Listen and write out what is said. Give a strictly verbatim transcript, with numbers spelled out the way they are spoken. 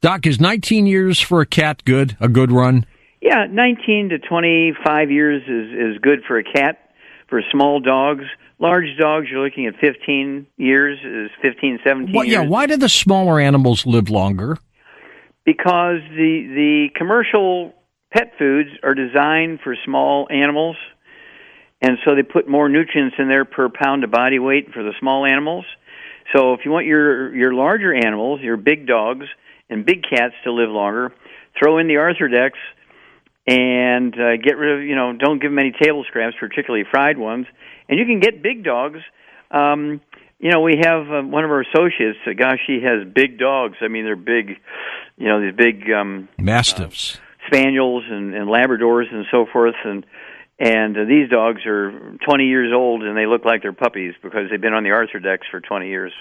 Doc, is nineteen years for a cat good, a good run? Yeah, nineteen to twenty-five years is, is good for a cat. For small dogs, large dogs, you're looking at fifteen years, is fifteen, seventeen Well, yeah, years. why do the smaller animals live longer? Because the the commercial pet foods are designed for small animals, and so they put more nutrients in there per pound of body weight for the small animals. So if you want your your larger animals, your big dogs and big cats to live longer, throw in the Arthrodex and uh, get rid of, you know, don't give them any table scraps, particularly fried ones. And you can get big dogs. Um, you know, we have uh, one of our associates, uh, gosh, she has big dogs. I mean, they're big, you know, these big um, Mastiffs. Uh, Spaniels and, and Labradors and so forth. And And uh, these dogs are twenty years old, and they look like they're puppies because they've been on the Arthrodex for twenty years.